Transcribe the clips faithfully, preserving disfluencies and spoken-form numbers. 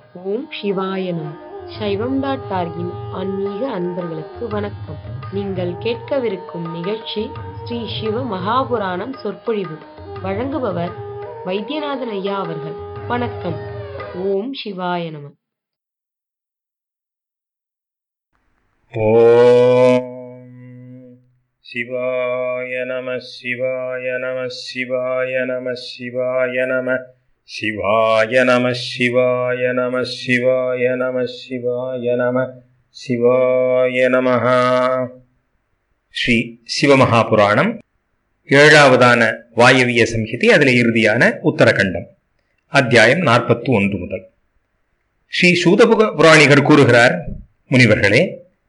ஓம் சிவாய நம. சைவம் டாட் டார்கின் ஆன்மீக அன்பர்களுக்கு வணக்கம். நீங்கள் கேட்கவிருக்கும் நிகழ்ச்சி ஸ்ரீ சிவ மகாபுராணம் சொற்பொழிவு. வழங்குபவர் வைத்தியநாதன் ஐயா அவர்கள். வணக்கம். ஓம் சிவாய நம. ஓம் சிவாய நம சிவாய நம சிவாய நம சிவாய நம சிவாய நம சிவாய நம சிவாய நம சிவாய நம சிவாய நமஹ. ஸ்ரீ சிவமகாபுராணம் ஏழாவதான வாயவிய சம்ஹிதை, அதில் இறுதியான உத்தரகண்டம், அத்தியாயம் நாற்பத்தி ஒன்று முதல். ஸ்ரீ சூதபுக புராணிகர் கூறுகிறார், முனிவர்களே,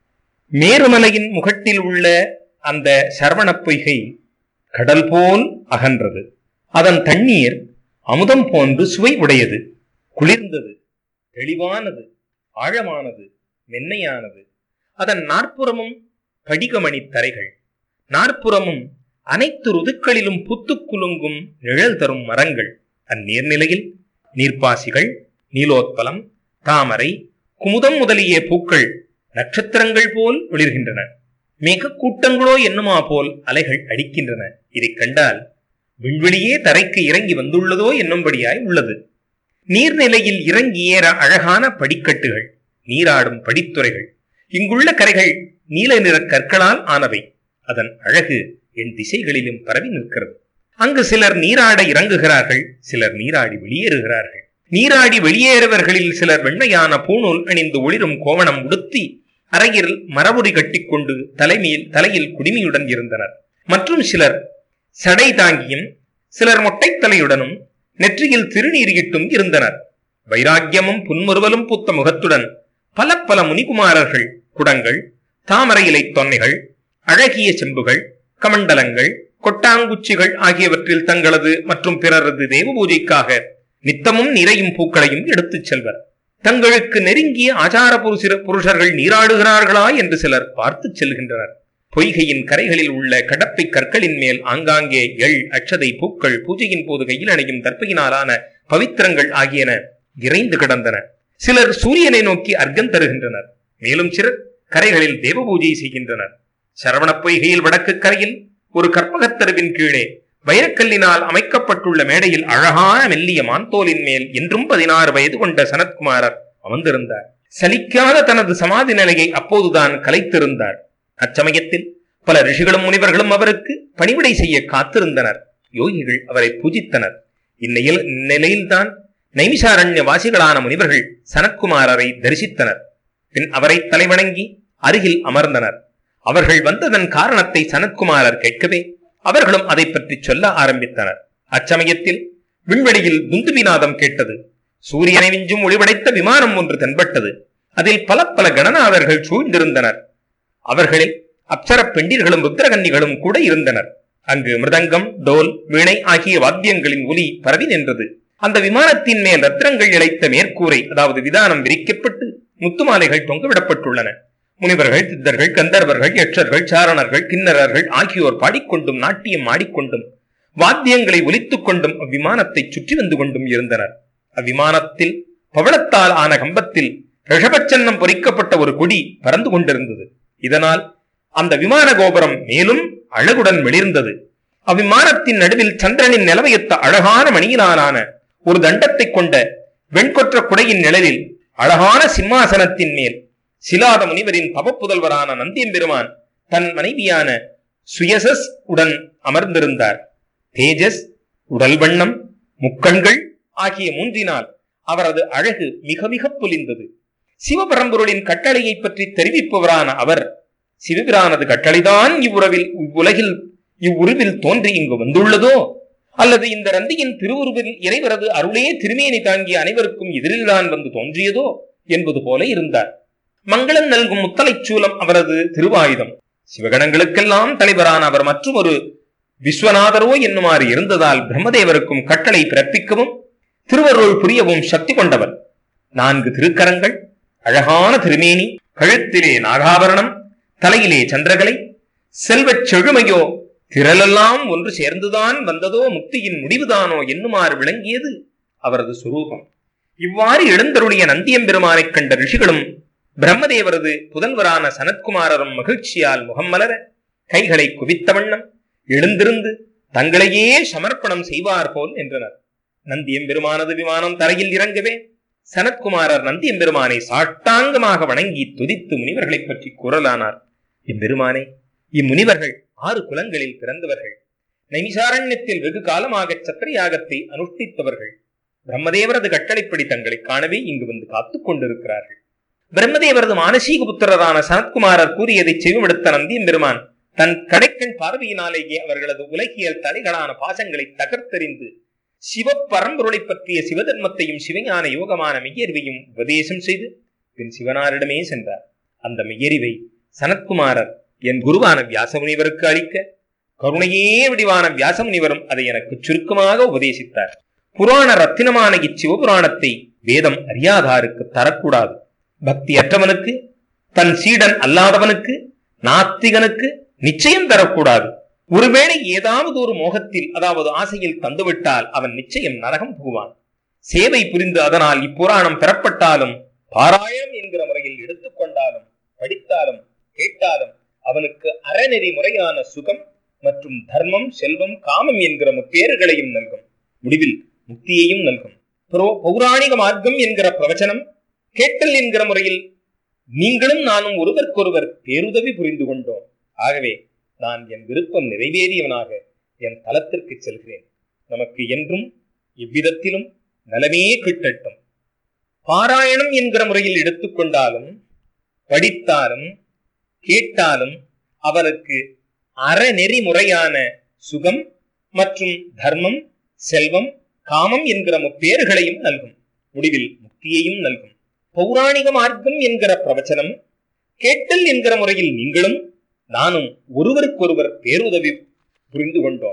மேருமலையின் முகட்டில் உள்ள அந்த சரவணப் பொய்கை கடல் போல் அகன்றது. அதன் தண்ணீர் அமுதம் போன்று சுவை உடையது, குளிர்ந்தது, தெளிவானது, ஆழமானது, மென்மையானது. அதன் நாற்புறமும் படிகமணி தரைகள், நாற்புறமும் அனைத்து ருதுக்களிலும் புத்து குலுங்கும் நிழல் தரும் மரங்கள். அந்நீர்நிலையில் நீர்ப்பாசிகள், நீலோத்பலம், தாமரை, குமுதம் முதலிய பூக்கள் நட்சத்திரங்கள் போல் ஒளிர்கின்றன. மிக கூட்டங்களோ என்னுமா போல் அலைகள் அடிக்கின்றன. இதை கண்டால் விண்வெளியே தரைக்கு இறங்கி வந்துள்ளதோ என்னும்படியாய் உள்ளது. நீர்நிலையில் இறங்கி ஏற அழகான படிக்கட்டுகள், நீராடும் படித்துறைகள். இங்குள்ள கரைகள் நீல நிற கற்களால் ஆனவை. அதன் அழகு என் திசைகளிலும் பரவி நிற்கிறது. அங்கு சிலர் நீராட இறங்குகிறார்கள், சிலர் நீராடி வெளியேறுகிறார்கள். நீராடி வெளியேறுவர்களில் சிலர் வெண்மையான பூணூல் அணிந்து ஒளிரும் கோவணம் உடுத்தி அறையில் மரபுரி கட்டிக்கொண்டு தலைமையில் தலையில் குடிமியுடன் இருந்தனர். மற்றும் சிலர் சடை தாங்கியும் சிலர் மொட்டைத்தலையுடனும் நெற்றியில் திருநீரிட்டும் இருந்தனர். வைராக்கியமும் புன்முறுவலும் பூத்த முகத்துடன் பல பல முனிகுமாரர்கள் குடங்கள், தாமரை இலை தொன்னைகள், அழகிய செம்புகள், கமண்டலங்கள், கொட்டாங்குச்சிகள் ஆகியவற்றில் தங்களது மற்றும் பிறரது தேவ பூஜைக்காக நித்தமும் நிறையும் பூக்களையும் எடுத்துச் செல்வர். தங்களுக்கு நெருங்கிய ஆச்சார புருஷ புருஷர்கள் நீராடுகிறார்களா என்று சிலர் பார்த்து செல்கின்றனர். பொய்கையின் கரைகளில் உள்ள கடப்பை கற்களின் மேல் ஆங்காங்கே எள், அட்சதை, பூக்கள், பூஜையின் போது கையில் அணையும் தர்ப்பையினாலான பவித்திரங்கள் ஆகியன இறைந்து கிடந்தன. சிலர் சூரியனை நோக்கி அர்க்கம் தருகின்றனர். மேலும் சிலர் கரைகளில் தேவ பூஜை செய்கின்றனர். சரவணப் பொய்கையில் வடக்கு கரையில் ஒரு கற்பகத்தருவின் கீழே வைரக்கல்லினால் அமைக்கப்பட்டுள்ள மேடையில் அழகான மெல்லிய மாந்தோலின் மேல் என்றும் பதினாறு வயது கொண்ட சனத்குமாரர் அமர்ந்திருந்தார். சலிக்காத தனது சமாதி நிலையை அப்போதுதான் கலைத்திருந்தார். அச்சமயத்தில் பல ரிஷிகளும் முனிவர்களும் அவருக்கு பணிவிடை செய்ய காத்திருந்தனர். யோகிகள் அவரை பூஜித்தனர். இந்நிலையில் இந்நிலையில்தான் நைமிசாரண்ய வாசிகளான முனிவர்கள் சனத்குமாரரை தரிசித்தனர். பின் அவரை தலைவணங்கி அருகில் அமர்ந்தனர். அவர்கள் வந்ததன் காரணத்தை சனத்குமாரர் கேட்கவே அவர்களும் அதை பற்றி சொல்ல ஆரம்பித்தனர். அச்சமயத்தில் விண்வெளியில் துந்துபிநாதம் கேட்டது. சூரியனை விஞ்சும் ஒளிவடைத்த விமானம் ஒன்று தென்பட்டது. அதில் பல பல கணநாதர்கள் சூழ்ந்திருந்தனர். அவர்களில் அப்சர பெண்டிர்களும் ருத்ரகன்னிகளும் கூட இருந்தனர். அங்கு மிருதங்கம், டோல், வீணை ஆகிய வாத்தியங்களின் ஒலி பரவி நின்றது. அந்த விமானத்தின் மேல் ரத்னங்கள் இழைத்த மேற்கூரை, அதாவது விதானம் விரிக்கப்பட்டு முத்துமாலைகள் தொங்கவிடப்பட்டுள்ளன. முனிவர்கள், சித்தர்கள், கந்தர்வர்கள், யட்சர்கள், சாரணர்கள், கிண்ணறர்கள் ஆகியோர் பாடிக்கொண்டும் நாட்டியம் ஆடிக்கொண்டும் வாத்தியங்களை ஒலித்துக் கொண்டும் அவ்விமானத்தை சுற்றி வந்து கொண்டும் இருந்தனர். அவ்விமானத்தில் பவளத்தால் ஆன கம்பத்தில் ரிஷபச்சன்னம் பொறிக்கப்பட்ட ஒரு கொடி பறந்து கொண்டிருந்தது. இதனால் அந்த விமான கோபுரம் மேலும் அழகுடன் வெளிர்ந்தது. அவ்விமானத்தின் நடுவில் சந்திரனின் நிலவையொத்த அழகான மணியினாலான ஒரு தண்டத்தை கொண்ட வெண்கொற்ற குடையின் நிழலில் அழகான சிம்மாசனத்தின் மேல் சிலாத முனிவரின் தவப்புதல்வரான நந்தியம்பெருமான் தன் மனைவியான சுயசஸ் உடன் அமர்ந்திருந்தார். தேஜஸ், உடல் வண்ணம், முக்கண்கள் ஆகிய மூன்றினால் அவரது அழகு மிக மிக பொலிந்தது. சிவபரம்பொருளின் கட்டளையை பற்றி தெரிவிப்பவரான அவர், சிவபிரானது கட்டளைதான் இவ்வுறவில் இவ்வுலகில் இவ்வுருவில் தோன்றி இங்கு வந்துள்ளதோ, அல்லது இந்த ரந்தியின் திருவுருவில் இறைவரது அருளே திருமேனி தாங்கிய அனைவருக்கும் எதிரில்தான் வந்து தோன்றியதோ என்பது போல இருந்தார். மங்களம் நல்கும் முத்தலை சூலம் அவரது திருவாயுதம். சிவகணங்களுக்கெல்லாம் தலைவரான அவர் மற்றும் ஒரு விஸ்வநாதரோ என்னுமாறு இருந்ததால் பிரம்மதேவருக்கும் கட்டளை பிறப்பிக்கவும் திருவருள் புரியவும் சக்தி கொண்டவர். நான்கு திருக்கரங்கள், அழகான திருமேனி, கழுத்திலே நாகாபரணம், தலையிலே சந்திரகலை, செல்வச் செழுமையோ திரளெல்லாம் ஒன்று சேர்ந்துதான் வந்ததோ முக்தியின் முடிவுதானோ என்னுமாறு விளங்கியது அவரது சுரூபம். இவ்வாறு எழுந்தருளிய நந்தியம்பெருமானைக் கண்ட ரிஷிகளும் பிரம்மதேவரது புதல்வரான சனத்குமாரரும் மகிழ்ச்சியால் முகம் மலர கைகளை குவித்த வண்ணம் எழுந்திருந்து தங்களையே சமர்ப்பணம் செய்வார் போல் என்றனர். நந்தியம்பெருமானது விமானம் தரையில் இறங்கவே சனத்குமாரர் நந்தியம்பெருமானை சாட்டாங்கமாக வணங்கி துதித்து முனிவர்களை பற்றி கூறலானார். இம்பெருமானே, இம்முனிவர்கள் ஆறு குலங்களில் பிறந்தவர்கள். நைமிசாரண்யத்தில் வெகு காலமாக சத்திரயாகத்தை அனுஷ்டித்தவர்கள். பிரம்மதேவரது கட்டளைப்படி தங்களை காணவே இங்கு வந்து காத்துக் கொண்டிருக்கிறார்கள். பிரம்மதேவரது மானசீக புத்திரரான சனத்குமாரர் கூறியதை செவிமடுத்த நந்தியம்பெருமான் தன் கடைக்கண் பார்வையினாலேயே அவர்களது உலகியல் தலைகளான பாசங்களை தகர்த்தெறிந்து சிவப்பரம்பொருளை பற்றிய சிவதர்மத்தையும் சிவஞான யோகமான மெய்யறிவையும் உபதேசம் செய்து பின் சிவனாரிடமே சென்றார். அந்த மெய்யறிவை சனத்குமாரர் என் குருவான வியாசமுனிவருக்கு அளிக்க கருணையே வடிவான வியாசமுனிவரும் அதை எனக்கு சுருக்கமாக உபதேசித்தார். புராண ரத்தினமான இச்சிவபுராணத்தை வேதம் அறியாதாருக்கு தரக்கூடாது. பக்தியற்றவனுக்கு, தன் சீடன் அல்லாதவனுக்கு, நாத்திகனுக்கு நிச்சயம் தரக்கூடாது. ஒருவேளை ஏதாவது ஒரு மோகத்தில், அதாவது ஆசையில் தந்துவிட்டால் அவன் நிச்சயம் நரகம் புகுவான். சேவை புரிந்து அதனால் இப்புராணம் பெறப்பட்டாலும் பாராயணம் என்கிற முறையில் எடுத்துக்கொண்டாலும் படித்தாலும் கேட்டாலும் அவனுக்கு அறநெறி முறையான சுகம் மற்றும் தர்மம், செல்வம், காமம் என்கிற முப்பேறுகளையும் நல்கும். முடிவில் முக்தியையும் நல்கும். பௌராணிக மார்க்கம் என்கிற பிரவச்சனம் கேட்டல் என்கிற முறையில் நீங்களும் நானும் ஒருவருக்கொருவர் பேருதவி புரிந்து கொண்டோம். ஆகவே நான் என் விருப்பம் நிறைவேறியவனாக என் தலத்திற்கு செல்கிறேன். நமக்கு என்றும் எவ்விதத்திலும் நலமே கிட்டட்டும். பாராயணம் என்கிற முறையில் எடுத்துக்கொண்டாலும் படித்தாலும் கேட்டாலும் அவனுக்கு அறநெறி முறையான சுகம் மற்றும் தர்மம், செல்வம், காமம் என்கிற முப்பேறுகளையும் நல்கும். முடிவில் முக்தியையும் நல்கும். பௌராணிக மார்க்கம் என்கிற பிரவச்சனம் கேட்டல் என்கிற முறையில் நீங்களும் நானும் ஒருவருக்கொருவர் பேருதவி புரிந்து கொண்டோம்.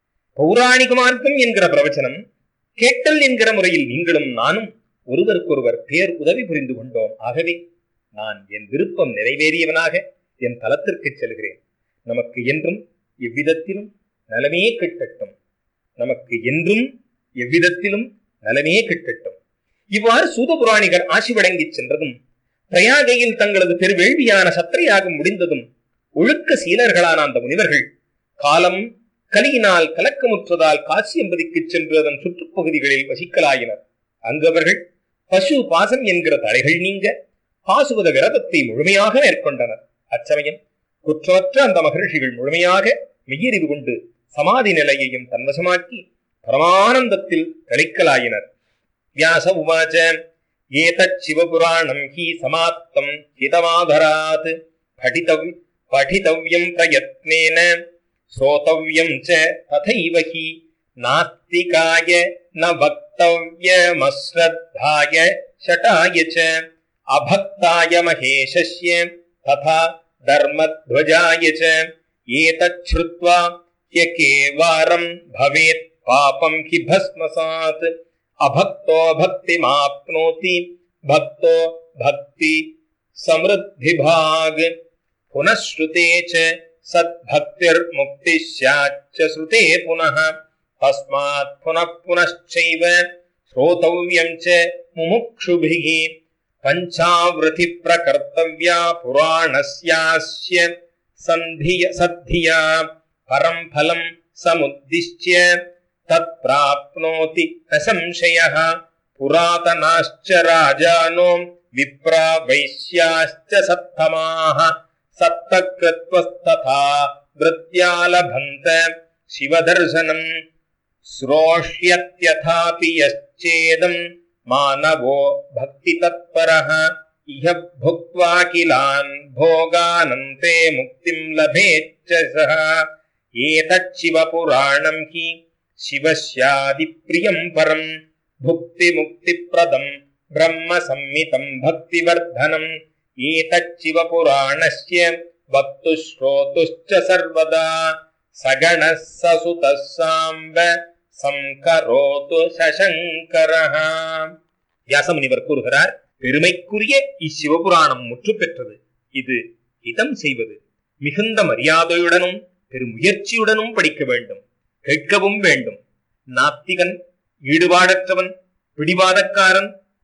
பௌராணிக மார்க்கம் என்கிற பிரவச்சனம் கேட்டல் என்கிற முறையில் நீங்களும் நானும் ஒருவருக்கொருவர் பேர் உதவி புரிந்து கொண்டோம். ஆகவே நான் என் விருப்பம் நிறைவேறியவனாக என் தலத்திற்கு செல்கிறேன். நமக்கு என்றும் எவ்விதத்திலும் நலமே கிட்டட்டும். நமக்கு என்றும் எவ்விதத்திலும் நலமே கிட்டட்டும். இவ்வாறு சூதபுராணிகர் ஆசி வழங்கி சென்றதும் பிரயாகையில் தங்களது பெருவேள்வியான சத்திரயாகம் முடிந்ததும் ஒழுக்க சீலர்களான அந்த முனிவர்கள் காலம் கலியினால் கலக்கமுற்றதால் காசி என்பதிக்கு சென்று அதன் சுற்றுப்பகுதிகளில் வசிக்கலாயினர். அங்கு அவர்கள் பசு பாசம் என்கிற தடைகள் நீங்க பாசுவத விரதத்தை முழுமையாக மேற்கொண்டனர். அச்சமயம் குற்றமற்ற அந்த மகர்ஷிகள் முழுமையாக மெய்யறிவு கொண்டு சமாதி நிலையையும் தன்வசமாக்கி பரமானந்தத்தில் கழிக்கலாயினர். வியாச உவாச ஏதத் சிவபுராணம் ஹி சமாப்தம் ஹிதமாதராத் படிதவ்ய படிதவ்யம் பிரயத்னேன ஸ்ரோதவ்யம் ச ததைவ ஹி நாஸ்திகாய ந வக்தவ்யமஸ்ரத்தாய ஷடாய ச அபக்தாய மகேஷஸ்ய ததா தர்மத்வஜாய ச ஏதத் ஸ்ருத்வா யகேவாரம் பவேத் பாபம் ஹி பஸ்மசாத் அபக்தோ பக்திமாப்னோதி பக்தோ பக்தி சம்ருத்திபாக் புனஸ்ருதே ச சத்பக்திர் முக்தி ஸ்யாச்ச ஸ்ருதே புனः தஸ்மாத் புனః புனశ్చைவ ஸ்ரோதவ்யம் ச முமுக்ஷுபிஹி பஞ்சாவ்ருதி பிரகர்த்தவ்யா புராணஸ்யாஸ்ய சந்திய சத்தியா பரம் பலம் சமுத்திஷ்ய தத் பிராப்னோதி ந சம்சயः புராதனாஸ்ச ராஜானோ விப்ரா வைஸ்யாஸ்ச சத்தமாः சத்தக்ருத்வஸ்ததா விருத்யாலபந்த சிவதர்சனம் ஸ்ரோஷ்யத்யதாபி யச்சேதம் மானவோ பக்தி தத்பரः இஹ புக்த்வா கிலான் போகானந்தே முக்திம் லபேச்ச சஹ ஏதத் சிவபுராணம் ஹி சிவஸ்யாதி பிரியம் பரம் புக்தி முக்தி பிரதம் பிரம்ம சம்மிதம் பக்தி வர்தனம் ஏதத் சிவபுராணஸ்ய வக்து ஸ்ரோதுஷ்ச சர்வதா சகணஸ் சசுதஸ் சாம்ப சம்கரோது சசங்கரஹ. வியாசமுனிவர் கூறுகிறார், பெருமைக்குரிய இச்சிவபுராணம் முற்று பெற்றது. இது இதம் செய்வது மிகுந்த மரியாதையுடனும் பெருமுயற்சியுடனும் படிக்க வேண்டும், கேட்கவும் வேண்டும். நாத்திகன், ஈடுபாடற்றவன், பிடிவாதக்காரன்,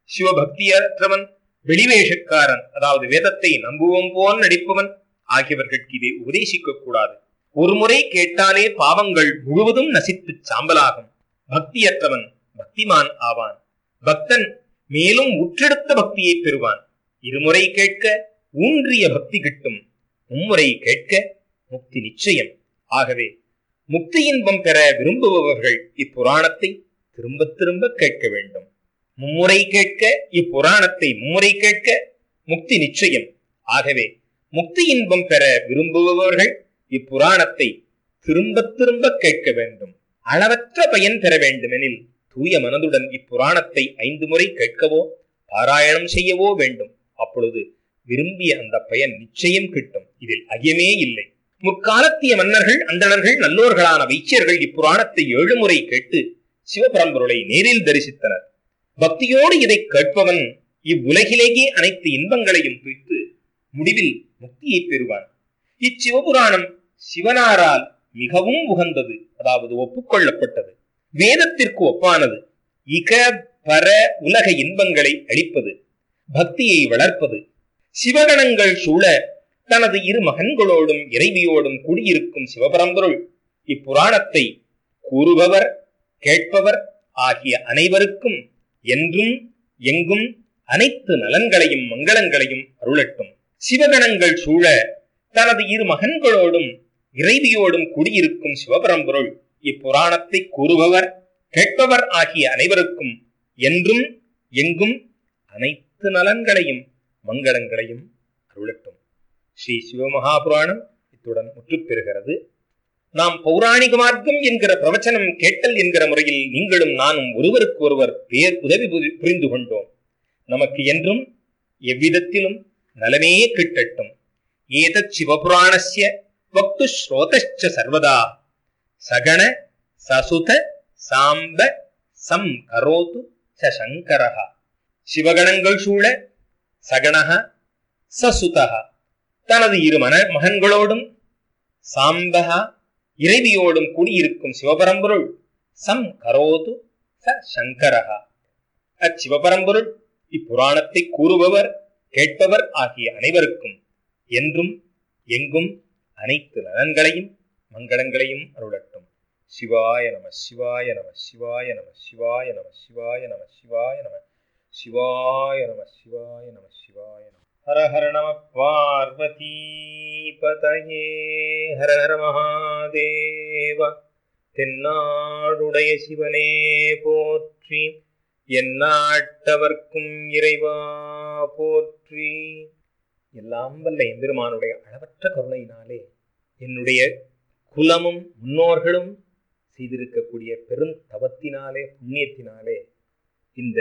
சிவபக்தியற்றவன், வெளிவேஷக்காரன், அதாவது வேதத்தை நம்புவோம் போல் நடிப்பவன் ஆகியவர்களுக்கு இதை உபதேசிக்க கூடாது. ஒரு முறை கேட்டாலே பாவங்கள் முழுவதும் நசித்து சாம்பலாகும். பக்தியற்றவன் பக்திமான் ஆவான். பக்தன் மேலும் உற்றெடுத்த பக்தியை பெறுவான். இருமுறை கேட்க ஊன்றிய பக்தி கிட்டும். மும்முறை கேட்க முக்தி நிச்சயம். ஆகவே முக்தி இன்பம் பெற விரும்புபவர்கள் இப்புராணத்தை திரும்ப திரும்ப கேட்க வேண்டும். மும்முறை கேட்க இப்புராணத்தை மும்முறை கேட்க முக்தி நிச்சயம். ஆகவே முக்தி இன்பம் பெற விரும்புபவர்கள் இப்புராணத்தை திரும்ப திரும்ப கேட்க வேண்டும். அளவற்ற பயன் பெற வேண்டுமெனில் தூய மனதுடன் இப்புராணத்தை ஐந்து முறை கேட்கவோ பாராயணம் செய்யவோ வேண்டும். அப்பொழுது விரும்பிய அந்த பயன் நிச்சயம் கிட்டும். இதில் ஐயமே இல்லை. முற்காலத்திய மன்னர்கள், அந்தணர்கள், நல்லோர்களான வைச்சியர்கள் இப்புராணத்தை ஏழு முறை கேட்டு சிவபரம்பொருளை நேரில் தரிசித்தனர். பக்தியோடு இதை கேட்பவன் இவ்வுலகிலேயே அனைத்து இன்பங்களையும் துய்த்து முடிவில் முக்தியை பெறுவான். இச்சிவபுராணம் சிவனாரால் மிகவும் உகந்தது, அதாவது ஒப்புக்கொள்ளப்பட்டது. வேதத்திற்கு ஒப்பானது. இக பர உலக இன்பங்களை அளிப்பது, பக்தியை வளர்ப்பது. சிவகணங்கள் சூழ தனது இரு மகன்களோடும் இறைவியோடும் கூடியிருக்கும் சிவபரம்பொருள் இப்புராணத்தை கூறுபவர் கேட்பவர் ஆகிய அனைவருக்கும் என்றும் எங்கும் அனைத்து நலன்களையும் மங்களங்களையும் அருளட்டும். சிவகணங்கள் சூழ தனது இரு மகன்களோடும் இறைவியோடும் கூடியிருக்கும் சிவபரம்பொருள் இப்புராணத்தை கூறுபவர் கேட்பவர் ஆகிய அனைவருக்கும் என்றும் எங்கும் அனைத்து நலன்களையும் மங்களங்களையும் அருளட்டும். ஸ்ரீ சிவமகாபுராணம் இத்துடன் முற்று பெறுகிறது. நாம் பௌராணிக மார்க்கம் என்கிற பிரவச்சனம் கேட்டல் என்கிற முறையில் நீங்களும் நானும் ஒருவருக்கு ஒருவர் பேர் உதவி புரிந்து கொண்டோம். நமக்கு என்றும் எவ்விதத்திலும் நலமே கிட்டட்டும். ஏதத் சிவபுராணஸ்ய வக்து ஸ்ரோதச்ச சர்வதா சகண சசுத சாம்ப சம் கரோது சங்கரஹ. சிவகணங்கள் சூழ சகணஹ சசுதஹ தனது இரு மன மகன்களோடும் சாம்பகா இறைவியோடும் கூடியிருக்கும் சிவபரம்பொருள் சம் கரோது சங்கரஹ. அச்சிவபரம்பொருள் இப்புராணத்தை கூறுபவர் கேட்பவர் ஆகிய அனைவருக்கும் என்றும் எங்கும் அனைத்து நலன்களையும் மங்களங்களையும் அருளட்டும். சிவாய நம சிவாய நம சிவாய நம சிவாய நம சிவாய நம சிவாய நம சிவாய நம சிவாய நம சிவாய நம. ஹர ஹர நம பார்வதி பதயே ஹர ஹர மகாதேவ. தென்னாடுடைய சிவனே போற்றி, எந்நாட்டவர்க்கும் இறைவா போற்றி. எல்லாம் வல்ல எம்பெருமானுடைய அளவற்ற கருணையினாலே என்னுடைய குலமும் முன்னோர்களும் செய்திருக்கக்கூடிய பெருந்தவத்தினாலே புண்ணியத்தினாலே இந்த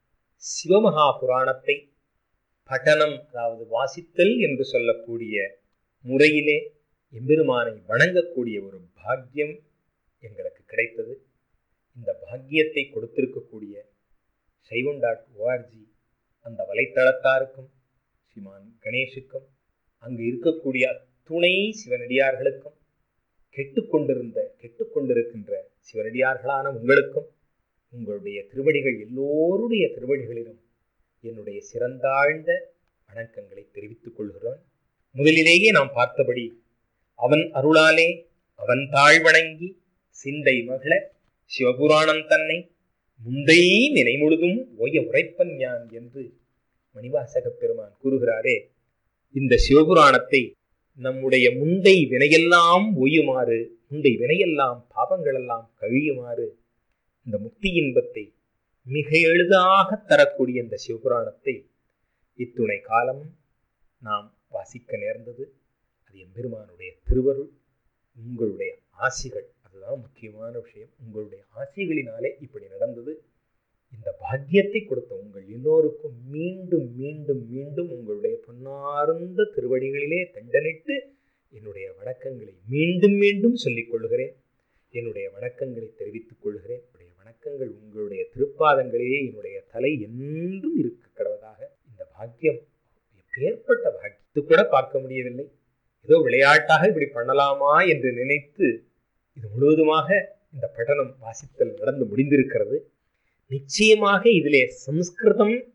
சிவமகா புராணத்தை பட்டனம், அதாவது வாசித்தல் என்று சொல்லக்கூடிய முறையிலே எம்பெருமானை வணங்கக்கூடிய ஒரு பாக்கியம் எங்களுக்கு கிடைத்தது. இந்த பாக்கியத்தை கொடுத்திருக்கக்கூடிய சைவம் டாட் ஓஆர்ஜி அந்த வலைத்தளத்தாருக்கும் ஸ்ரீமான் கணேஷுக்கும் அங்கு இருக்கக்கூடிய துணை சிவனடியார்களுக்கும் கெட்டுக்கொண்டிருந்த கெட்டுக்கொண்டிருக்கின்ற சிவனடியார்களான உங்களுக்கும் உங்களுடைய திருவடிகள் எல்லோருடைய திருவடிகளிலும் என்னுடைய சிறந்தாழ்ந்த வணக்கங்களை தெரிவித்துக் கொள்கிறோம். முதலிலேயே நாம் பார்த்தபடி அவன் அருளாலே அவன் தாழ் வணங்கி சிந்தை மகள சிவபுராணம் தன்னை முந்தை நினை முழுதும் ஓய உரைப்பன் யான் என்று மணிவாசக பெருமான் கூறுகிறாரே. இந்த சிவபுராணத்தை நம்முடைய முந்தை வினையெல்லாம் ஓயுமாறு, முந்தை வினையெல்லாம் பாபங்களெல்லாம் கழியுமாறு இந்த முக்தி இன்பத்தை மிக எளிதாக தரக்கூடிய இந்த சிவபுராணத்தை இத்துணை காலம் நாம் வாசிக்க நேர்ந்தது. அது எம்பெருமானுடைய திருவருள், உங்களுடைய ஆசிகள், அதுதான் முக்கியமான விஷயம். உங்களுடைய ஆசிகளினாலே இப்படி நடந்தது. இந்த பாக்கியத்தை கொடுத்த உங்கள் எல்லோருக்கும் மீண்டும் மீண்டும் மீண்டும் உங்களுடைய பொன்னார்ந்த திருவடிகளிலே தண்டனிட்டு என்னுடைய வணக்கங்களை மீண்டும் மீண்டும் சொல்லிக் கொள்கிறேன். என்னுடைய வணக்கங்களை தெரிவித்துக் கொள்கிறேன். என்னுடைய வணக்கங்கள் உங்களுடைய திருப்பாதங்களிலே என்னுடைய தலை என்றும் இருக்க கடவதாக. இந்த பாக்கியம் எப்பேற்பட்ட பாக்கியத்து கூட பார்க்க முடியவில்லை. ஏதோ விளையாட்டாக இப்படி பண்ணலாமா என்று நினைத்து இது முழுவதுமாக இந்த பட்டணம் வாசித்தல் நடந்து முடிந்திருக்கிறது. நிச்சயமாக இதிலே சம்ஸ்கிருதம்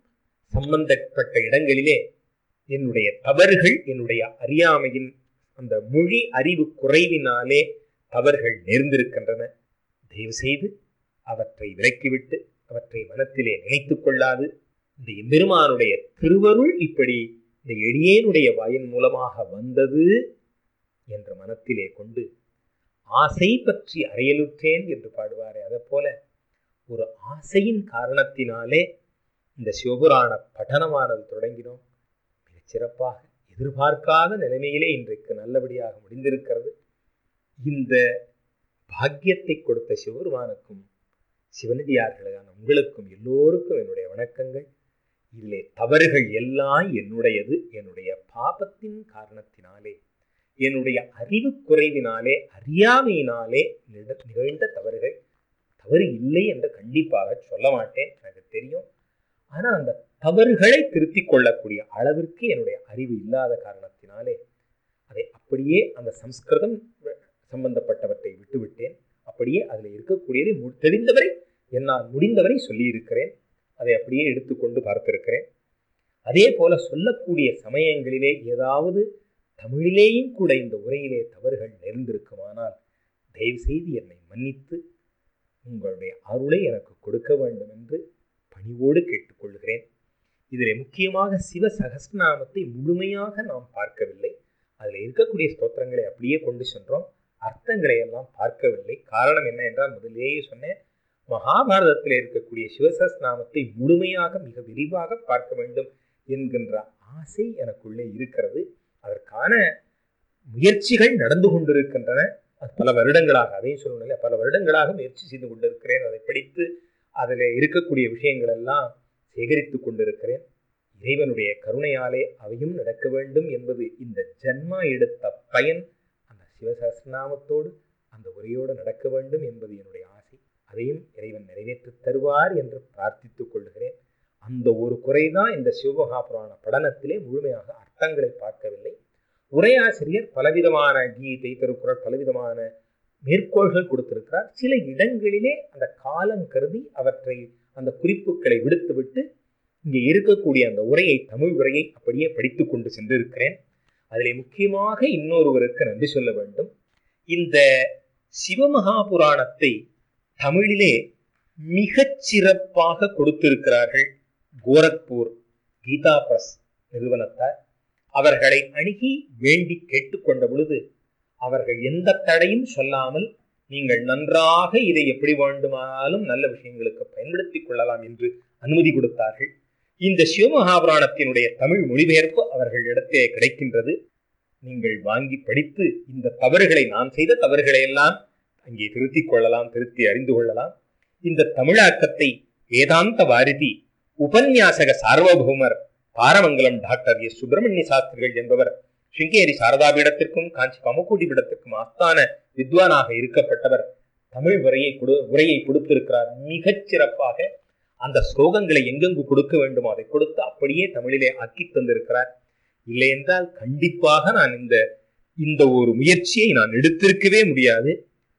சம்பந்தப்பட்ட இடங்களிலே என்னுடைய தவறுகள், என்னுடைய அறியாமையின் அந்த மொழி அறிவு குறைவினாலே தவறுகள் நேர்ந்திருக்கின்றன. தயவு செய்து அவற்றை விலக்கிவிட்டு அவற்றை மனத்திலே நினைத்துக் கொள்ளாது இந்த எம்பெருமானுடைய திருவருள் இப்படி இந்த எளியேனுடைய வாயின் மூலமாக வந்தது என்ற மனத்திலே கொண்டு ஆசை பற்றி அறையலுற்றேன் என்று பாடுவாரே, அதை போல ஒரு ஆசையின் காரணத்தினாலே இந்த சிவபுராண பఠனமானது தொடங்கினோம். மிகச் சிறப்பாக எதிர்பார்க்காத நிலைமையிலே இன்றைக்கு நல்லபடியாக முடிந்திருக்கிறது. இந்த பாக்கியத்தை கொடுத்த சிவபெருமானுக்கும் சிவனடியார்களான உங்களுக்கும் எல்லோருக்கும் என்னுடைய வணக்கங்கள். இதிலே தவறுகள் எல்லாம் என்னுடையது. என்னுடைய பாபத்தின் காரணத்தினாலே, என்னுடைய அறிவு குறைவினாலே, அறியாமையினாலே நிகழ்ந்த தவறுகள். தவறு இல்லை என்று கண்டிப்பாக சொல்ல மாட்டேன், எனக்கு தெரியும். ஆனால் அந்த தவறுகளை திருத்திக் கொள்ளக்கூடிய அளவிற்கு என்னுடைய அறிவு இல்லாத காரணத்தினாலே அதை அப்படியே அந்த சம்ஸ்கிருதம் சம்பந்தப்பட்டவற்றை விட்டுவிட்டேன். அப்படியே அதில் இருக்கக்கூடியதை தெரிந்தவரை என்னால் முடிந்தவரை சொல்லியிருக்கிறேன். அதை அப்படியே எடுத்துக்கொண்டு பார்த்திருக்கிறேன். அதே போல சொல்லக்கூடிய சமயங்களிலே ஏதாவது தமிழிலேயும் கூட இந்த உரையிலே தவறுகள் நேர்ந்திருக்குமானால் தயவு செய்து என்னை மன்னித்து உங்களுடைய அருளை எனக்கு கொடுக்க வேண்டும் என்று பணிவோடு கேட்டுக்கொள்கிறேன். இதிலே முக்கியமாக சிவ சகஸ்ரநாமத்தை முழுமையாக நாம் பார்க்கவில்லை. அதில் இருக்கக்கூடிய ஸ்தோத்திரங்களை அப்படியே கொண்டு சென்றோம், அர்த்தங்களை எல்லாம் பார்க்கவில்லை. காரணம் என்ன என்றால், முதலேயே சொன்னேன், மகாபாரதத்தில் இருக்கக்கூடிய சிவசகஸ்ரநாமத்தை முழுமையாக மிக விரிவாக பார்க்க வேண்டும் என்கின்ற ஆசை எனக்குள்ளே இருக்கிறது. அதற்கான முயற்சிகள் நடந்து கொண்டிருக்கின்றன. அது பல வருடங்களாக, அதையும் சொல்லணும்ல, பல வருடங்களாக முயற்சி செய்து கொண்டிருக்கிறேன். அதை படித்து அதில் இருக்கக்கூடிய விஷயங்கள் எல்லாம் சேகரித்து கொண்டிருக்கிறேன். இறைவனுடைய கருணையாலே அவையும் நடக்க வேண்டும் என்பது இந்த ஜன்மா எடுத்த பயன். அந்த சிவசகஸ்ரநாமத்தோடு அந்த உரையோடு நடக்க வேண்டும் என்பது என்னுடைய ஆசை. அதையும் இறைவன் நிறைவேற்றி தருவார் என்று பிரார்த்தித்துக் கொள்கிறேன். அந்த ஒரு குறைதான் இந்த சிவமகாபுராண படனத்திலே முழுமையாக அர்த்தங்களை பார்க்கவில்லை. உரையாசிரியர் பலவிதமான கீதை, திருக்குறள், பலவிதமான மேற்கோள்கள் கொடுத்திருக்கிறார். சில இடங்களிலே அந்த காலம் கருதி அவற்றை அந்த குறிப்புகளை விடுத்துவிட்டு இங்கே இருக்கக்கூடிய அந்த உரையை, தமிழ் உரையை அப்படியே படித்து கொண்டு சென்றிருக்கிறேன். அதிலே முக்கியமாக இன்னொருவருக்கு நன்றி சொல்ல வேண்டும். இந்த சிவமகாபுராணத்தை தமிழிலே மிகச் சிறப்பாக கொடுத்திருக்கிறார்கள் கோரக்பூர் கீதா பிரஸ் நிறுவனத்தார். அவர்களை அணுகி வேண்டி கேட்டுக்கொண்ட பொழுது அவர்கள் எந்த தடையும் சொல்லாமல், நீங்கள் நன்றாக இதை எப்படி வேண்டுமானாலும் நல்ல விஷயங்களுக்கு பயன்படுத்திக் கொள்ளலாம் என்று அனுமதி கொடுத்தார்கள். இந்த சிவமகாபுராணத்தினுடைய தமிழ் மொழிபெயர்ப்பு அவர்களிடத்தே கிடைக்கின்றது. நீங்கள் வாங்கி படித்து இந்த தவறுகளை, நான் செய்த தவறுகளை எல்லாம் அங்கே திருத்திக் கொள்ளலாம், திருத்தி அறிந்து கொள்ளலாம். இந்த தமிழாக்கத்தை வேதாந்த வாரிதி உபன்யாசக சார்வபௌமர் பாரமங்கலம் டாக்டர் எஸ் சுப்பிரமணிய சாஸ்திரிகள் என்பவர் சிங்கேரி சாரதாபீடத்திற்கும் காஞ்சி காமகோடி பீடத்திற்கும் ஆஸ்தான வித்வானாக இருக்கப்பட்டவர் தமிழ் உரையை கொடு உரையை கொடுத்திருக்கிறார். மிகச் சிறப்பாக அந்த ஸ்லோகங்களை எங்கெங்கு கொடுக்க வேண்டுமோ அதை கொடுத்து அப்படியே தமிழிலே ஆக்கி தந்திருக்கிறார். இல்லை என்றால் கண்டிப்பாக நான் இந்த இந்த ஒரு முயற்சியை நான் எடுத்திருக்கவே முடியாது.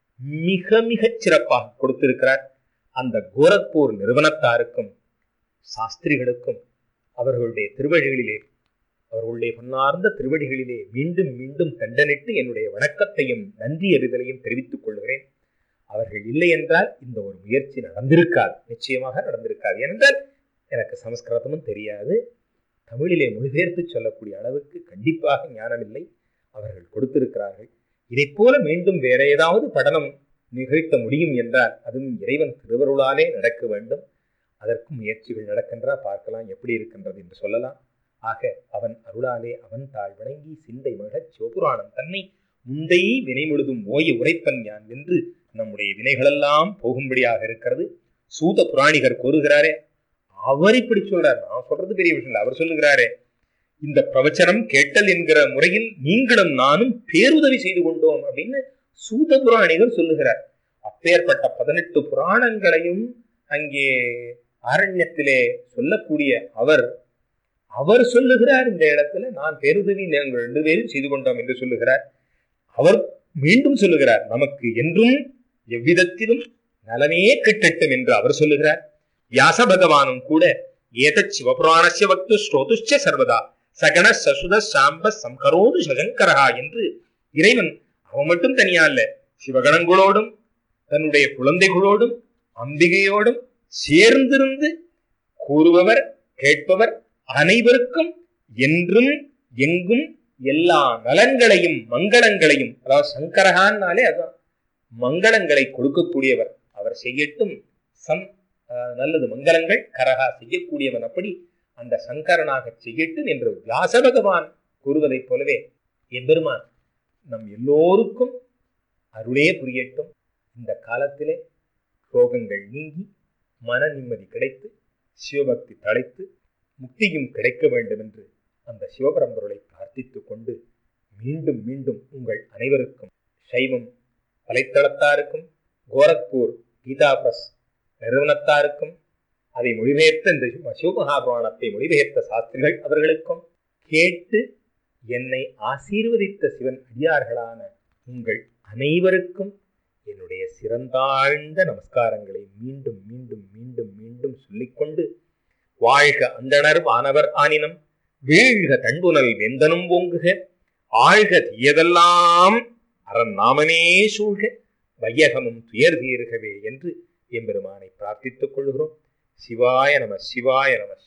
மிக மிகச் சிறப்பாக கொடுத்திருக்கிறார். அந்த கோரக்பூர் நிறுவனத்தாருக்கும் சாஸ்திரிகளுக்கும் அவர்களுடைய திருவடிகளிலே, அவர்களுடைய பொன்னார்ந்த திருவடிகளிலே மீண்டும் மீண்டும் தண்டனிட்டு என்னுடைய வணக்கத்தையும் நன்றி அறிதலையும் தெரிவித்துக் கொள்கிறேன். அவர்கள் இல்லை என்றால் இந்த ஒரு முயற்சி நடந்திருக்காது, நிச்சயமாக நடந்திருக்காது. ஏனென்றால் எனக்கு சமஸ்கிருதமும் தெரியாது, தமிழிலே மொழிபெயர்த்து சொல்லக்கூடிய அளவுக்கு கண்டிப்பாக ஞானம் இல்லை. அவர்கள் கொடுத்திருக்கிறார்கள். இதை போல மீண்டும் வேற ஏதாவது படனம் நிகழ்த்த முடியும் என்றால் அதுவும் இறைவன் திருவருளாலே நடக்க வேண்டும். அதற்கும் முயற்சிகள் நடக்கின்றா, பார்க்கலாம் எப்படி இருக்கின்றது என்று சொல்லலாம். ஆக அவன் அருளாலே அவன் தாழ் வணங்கி சிந்தை மகிழச் சிவபுராணம் தன்னை முந்தை வினை முழுதும் ஓய உரைப்பன் யான் என்று நம்முடைய வினைகளெல்லாம் போகும்படியாக இருக்கிறது. சூத புராணிகர் கூறுகிறாரே, அவர் இப்படி சொல்றார், நான் சொல்றது பெரிய விஷயம் இல்லை, அவர் சொல்லுகிறாரே, இந்த பிரவச்சனம் கேட்டல் என்கிற முறையில் நீங்களும் நானும் பேருதவி செய்து கொண்டோம் அப்படின்னு சூத புராணிகர் சொல்லுகிறார். அப்பேற்பட்ட பதினெட்டு புராணங்களையும் அங்கே ஆரண்யத்திலே சொல்லக்கூடிய அவர் அவர் சொல்லுகிறார், இந்த இடத்துல நான் பேருதவி நாங்கள் ரெண்டு பேரும் செய்து கொண்டோம் என்று சொல்லுகிறார். அவர் மீண்டும் சொல்லுகிறார், நமக்கு என்றும் எவ்விதத்திலும் நலமே கிட்டட்டும் என்று அவர் சொல்லுகிறார். வியாச பகவானும் கூட ஏதத் சிவபுராணஸ்ய வக்து ஸ்ரோதுஷ்ச சர்வதா சகண சசுத சாம்ப சம்கரோது சசங்கரஹா என்று இறைவன் அவன் மட்டும் தனியா இல்ல, சிவகணங்களோடும் தன்னுடைய குழந்தைகளோடும் அம்பிகையோடும் சேர்ந்திருந்து கூறுபவர் கேட்பவர், அனைவருக்கும் என்றும் எங்கும் எல்லா நலன்களையும் மங்களங்களையும், அதாவது சங்கரஹான்னாலே அதான் மங்களங்களை கொடுக்கக்கூடியவர். அவர் செய்யட்டும் சம் நல்லது மங்களங்கள் கரகா செய்யக்கூடியவன், அப்படி அந்த சங்கரனாக செய்யட்டும் என்று வியாச பகவான் கூறுவதைப் போலவே எம்பெருமான் நம் எல்லோருக்கும் அருளே புரியட்டும். இந்த காலத்திலே ரோகங்கள் நீங்கி மன நிம்மதி கிடைத்து சிவபக்தி தழைத்து முக்தியும் கிடைக்க வேண்டும் என்று அந்த சிவபரம்பொருளை பிரார்த்தித்துக் கொண்டு மீண்டும் மீண்டும் உங்கள் அனைவருக்கும் சைவம் வலைத்தளத்தாருக்கும் கோரக்பூர் கீதா பிரஸ் நிறுவனத்தாருக்கும் அதை மொழிபெயர்த்த இந்த சிவமகாபுராணத்தை மொழிபெயர்த்த சாஸ்திரிகள் அவர்களுக்கும் கேட்டு என்னை ஆசீர்வதித்த சிவன் அடியார்களான உங்கள் அனைவருக்கும் என்னுடைய சிறந்தாழ்ந்த நமஸ்காரங்களை மீண்டும் மீண்டும் மீண்டும் மீண்டும் சொல்லிக்கொண்டு, வாழ்க அந்தணர் வானவர் ஆனினம், வீழ்க தண்டுனல் வெந்தனும் ஓங்குக, ஆழ்க தீயதெல்லாம் அரண் நாமனே சூழ்க, வையகமும் துயர் தீர்கவே என்று எம்பெருமானை பிரார்த்தித்துக் கொள்கிறோம். சிவாய நம சிவாய நம.